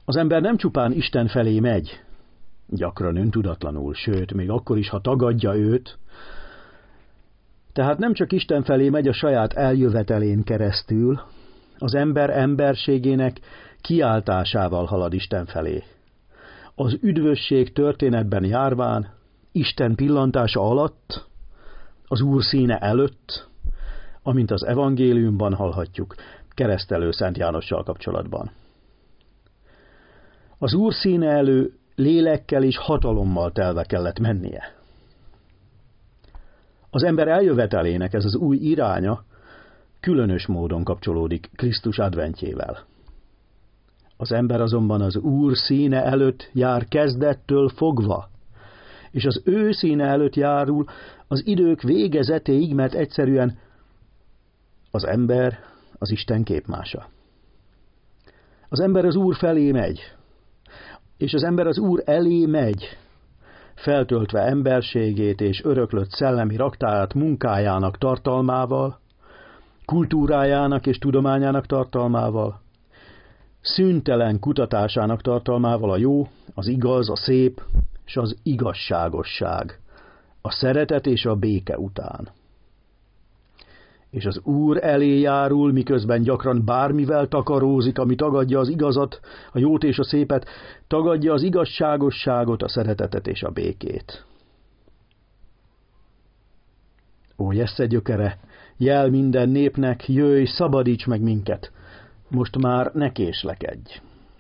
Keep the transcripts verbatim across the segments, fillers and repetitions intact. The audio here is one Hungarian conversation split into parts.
Az ember nem csupán Isten felé megy, gyakran öntudatlanul, sőt, még akkor is, ha tagadja őt, tehát nem csak Isten felé megy a saját eljövetelén keresztül, az ember emberségének kiáltásával halad Isten felé. Az üdvösség történetben járván, Isten pillantása alatt, az Úr színe előtt, amint az evangéliumban hallhatjuk, keresztelő Szent Jánossal kapcsolatban. Az Úr színe elő lélekkel és hatalommal telve kellett mennie. Az ember eljövetelének ez az új iránya különös módon kapcsolódik Krisztus adventjével. Az ember azonban az Úr színe előtt jár kezdettől fogva, és az ő színe előtt járul az idők végezetéig, mert egyszerűen az ember az Isten képmása. Az ember az Úr felé megy, és az ember az Úr elé megy, feltöltve emberségét és öröklött szellemi raktárát munkájának tartalmával, kultúrájának és tudományának tartalmával, szüntelen kutatásának tartalmával a jó, az igaz, a szép és az igazságosság, a szeretet és a béke után. És az Úr elé járul, miközben gyakran bármivel takarózik, ami tagadja az igazat, a jót és a szépet, tagadja az igazságosságot, a szeretetet és a békét. Ó, Jessze gyökere, jel minden népnek, jöjj, szabadíts meg minket, most már ne késlekedj.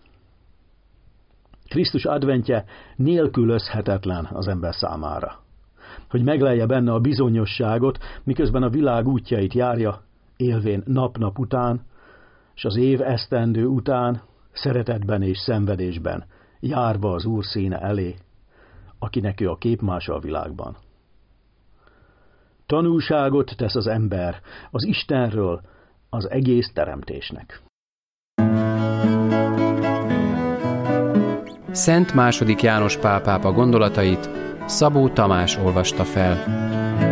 Krisztus adventje nélkülözhetetlen az ember számára, hogy meglelje benne a bizonyosságot, miközben a világ útjait járja, élvén nap-nap után, s az év esztendő után, szeretetben és szenvedésben, járva az Úr színe elé, akinek ő a képmása a világban. Tanúságot tesz az ember az Istenről, az egész teremtésnek. Szent második János Pál pápa gondolatait Szabó Tamás olvasta fel.